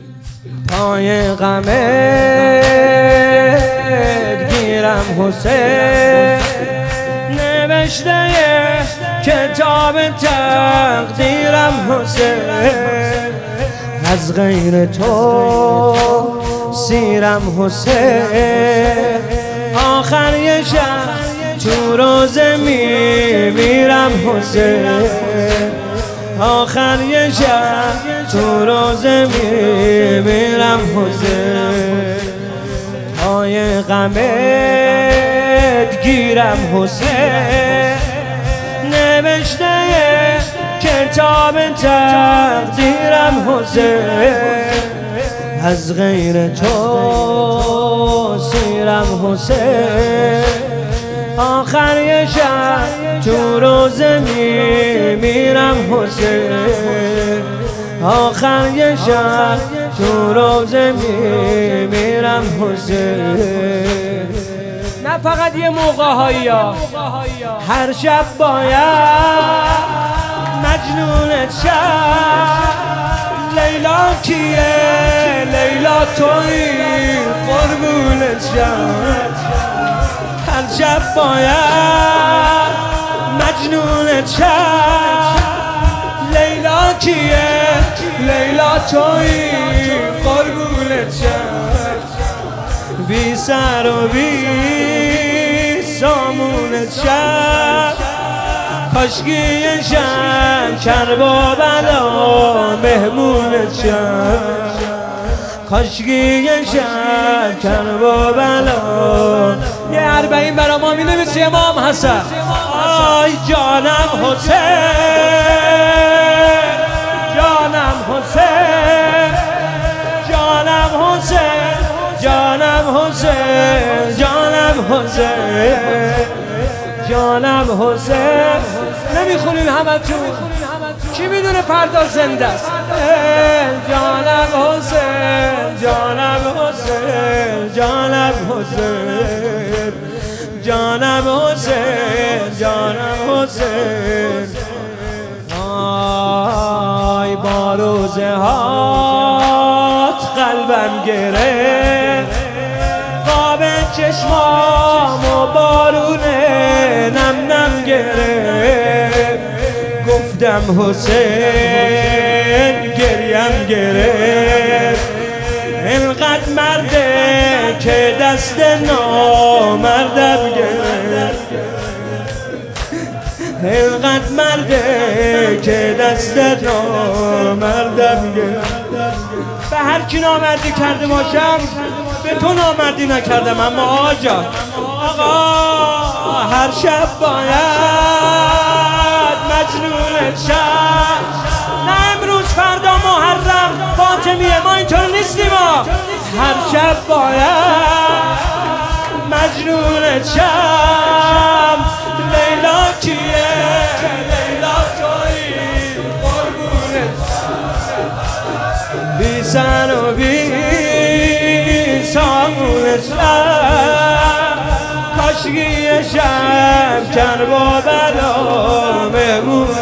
پای غمت گیرم حسین، نوشته کتاب تقدیرم حسین، از غیر تو سیرم حسین، آخر یه شب تو روزه میمیرم حسین، آخر یه شب تو روزه میمیرم حسین، پای غمت گیرم حسین، نوشته کتاب تقدیرم حسین، از غیر تو سیرم حسین، آخر یه شب تو روزه میمیرم حسین، آخر یه شب تو روزه میمیرم حسین. نه فقط یه موقع‌هایی ها، هر شب باید مجنونت شد. لیلا کیه؟ لیلا تویی قربونت شد. هر شب باید مجنونت شد. لیلا کیه؟ لیلا تویی قربونت شد. بی سر و بی سامونت شد. کاشکی یه شب کربا بلا مهمونت شد. کاشکی یه شب کربا بلا. یه اربعین برا ما می نویسی امام حسن. آی جانم حسین، جانم حسین، جانم حسین، جانم حسین، جانم حسین، جانم حسین. نمیخونین همتون؟ کی میدونه فردا زنده است؟ جانم حسین، جانم حسین، جانم حسین، جانم حسین، جانم حسین. آی با روزه هات قلبم گرفت، خواب چشمام و بارونه نم نم گرفت. گفتم حسین گریم گرفت. اینقدر مرده که دست نامردم گرفت. اینقدر مرده که دست نامردم گرفت. به هر کی نامردی کرده باشم به تو نامردی نکردم. اما آقا جان، آقا هر شب باید مجنونت شد. نه امروز فردا محرم فاطمیه، ما اینطور نیستیم. هر شب باید مجنونت شد. لیلا کیه؟ لیلا تویی قربونت شد. بی سر و بی سامونت شد. کاشکی یه شب کربا بلا مهمون